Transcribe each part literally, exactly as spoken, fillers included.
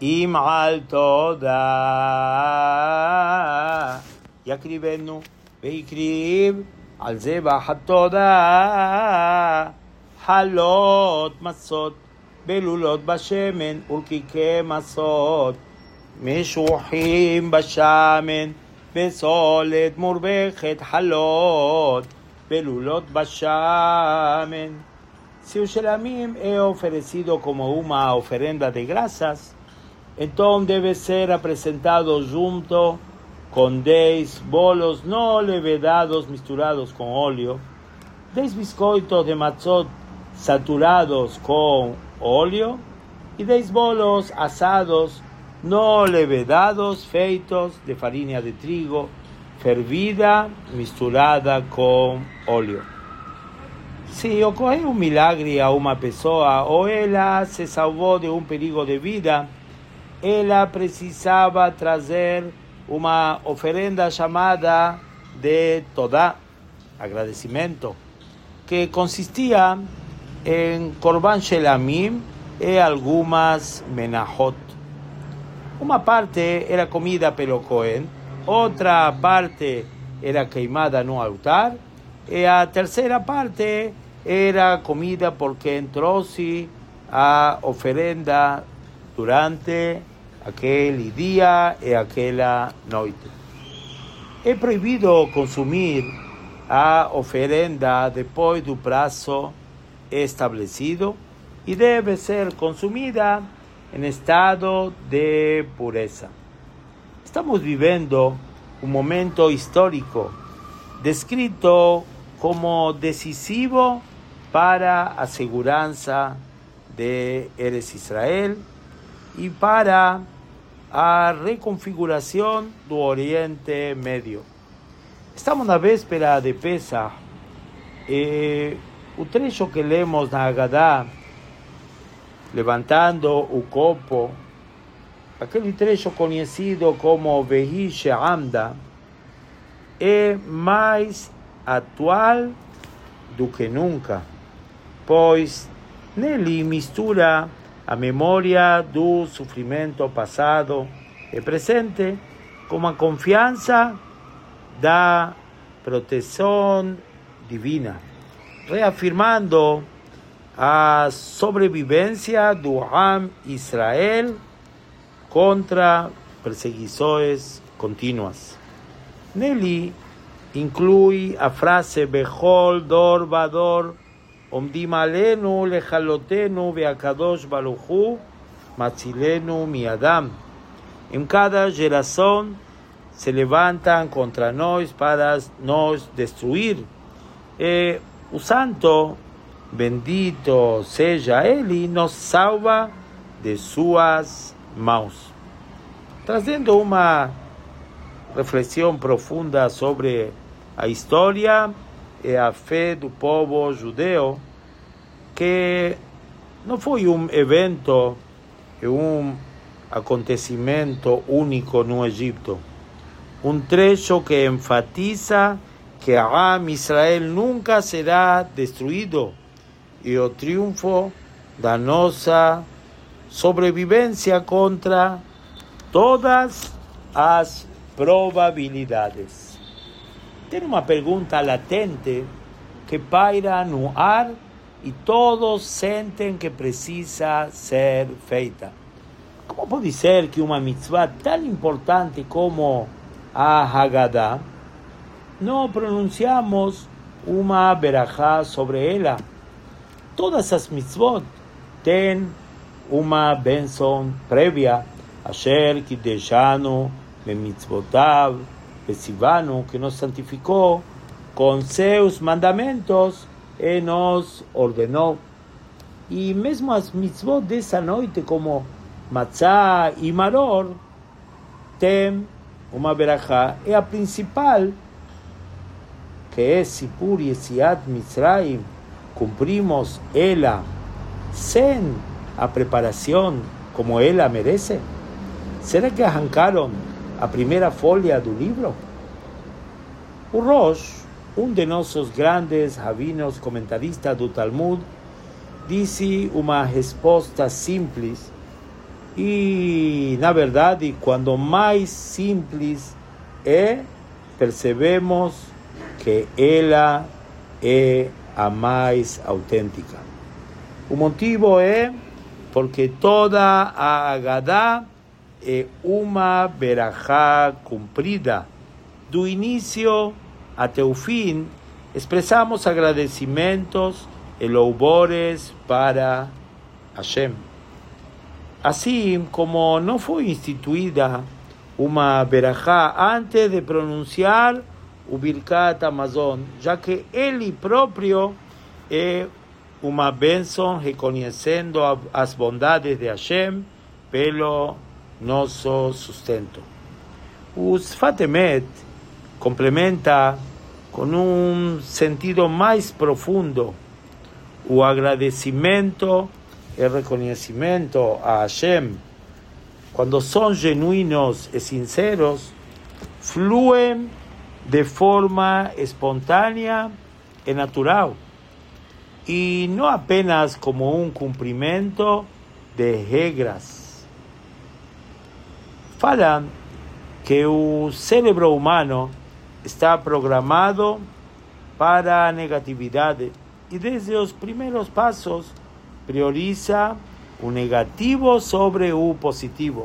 Im al toda yakribenu veikrib al zebah hatoda halot masot belulot bashemen ulkike masot משוחים בשמן, בסולת מורבכת חלות, belulot bashamen. Si o shelamim he ofrecido como una ofrenda de grasas, entonces debe ser presentado junto con diez bolos no levedados misturados con óleo, diez biscoitos de matzot saturados con óleo y diez bolos asados no levedados feitos de farina de trigo fervida misturada con óleo. Si ocurre un milagre a una persona o ella se salvó de un peligro de vida, ella precisaba traer una ofrenda llamada de Todá, agradecimiento, que consistía en korban shelamim y algunas menajot. Una parte era comida pelo Cohen, otra parte era queimada no altar, y la tercera parte era comida porque entró sí a ofrenda durante aquel día y aquella noche. Es prohibido consumir a ofrenda después del plazo establecido y debe ser consumida en estado de pureza. Estamos viviendo un momento histórico descrito como decisivo para la seguridad de Eretz Israel y para la reconfiguración del Oriente Medio. Estamos na véspera de Pesach. Eh, o trecho que lemos na Agadá, levantando o copo, aquele trecho conhecido como Vehi She'amda, é mais atual do que nunca, pois nele mistura a memória do sofrimento passado e presente com a confiança da proteção divina, reafirmando a sobrevivência do Am Israel contra perseguições contínuas. Nele inclui a frase Bechol dor vador omdim alenu lechalotenu ve'akadosh baruch hu matzilenu miadam. Em cada geração se levantam contra nós para nos destruir. E o santo, bendito seja ele, nos salva de suas mãos. Trazendo uma reflexão profunda sobre a história e a fé do povo judeu, que não foi um evento e um acontecimento único no Egito. Um trecho que enfatiza que a Am Israel nunca será destruído e o triunfo da nossa sobrevivência contra todas as probabilidades. Tem uma pergunta latente que paira no ar e todos sentem que precisa ser feita. Como pode ser que uma mitzvah tão importante como a Haggadah não pronunciamos uma berachá sobre ela? Todas as mitzvot têm uma bênção prévia, asher kideshanu bemitzvotav vesivanu, que nos santificou com seus mandamentos e nos ordenou. E mesmo as mitzvot dessa noite, como matzah e maror, tem uma berachá, e a principal, que é Sipur Yetziat Mitzrayim, cumprimos ela sem a preparação como ela merece? Será que arrancaram a primeira folha do livro? O Rosh, um de nossos grandes rabinos comentaristas do Talmud, disse uma resposta simples E, na verdade, quando mais simples é, percebemos que ela é a mais autêntica. O motivo é porque toda a Agadá é uma berajá cumprida. Do início até o fim, expressamos agradecimentos e louvores para Hashem. Assim como não foi instituída uma berajá antes de pronunciar o Birkat Hamazon, já que ele próprio é uma bênção reconhecendo as bondades de Hashem pelo nosso sustento. O Sfat Emet complementa com um sentido mais profundo o agradecimento e reconhecimento a Hashem. Quando são genuínos e sinceros, fluem de forma espontânea e natural, e não apenas como um cumprimento de regras. Falam que o cérebro humano está programado para a negatividade e desde os primeiros passos prioriza o negativo sobre o positivo.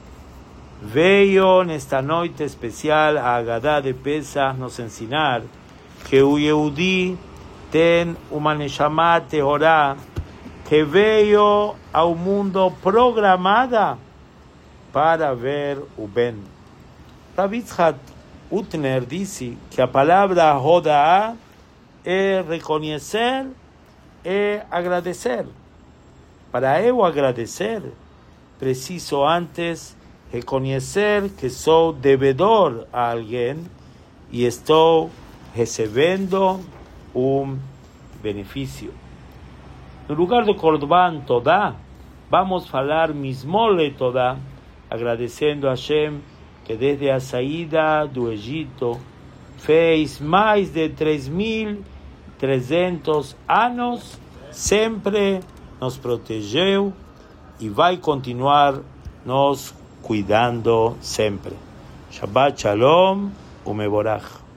Veio nesta noite especial a Agadá de Pesach nos ensinar que o Yehudi tem uma Neshama Tehorá que veio ao mundo programada para ver o bem. Rav Yitzhak Utner disse que a palavra Hodaá é reconhecer e agradecer. Para eu agradecer, preciso antes reconhecer que sou devedor a alguém e estou recebendo um benefício. No lugar do Korban Todá, vamos falar Mismole Todá, agradecendo a Hashem que desde a saída do Egito fez mais de três mil e trezentos anos, sempre nos protegeu e vai continuar nos cuidando sempre. Shabbat Shalom Umevorach.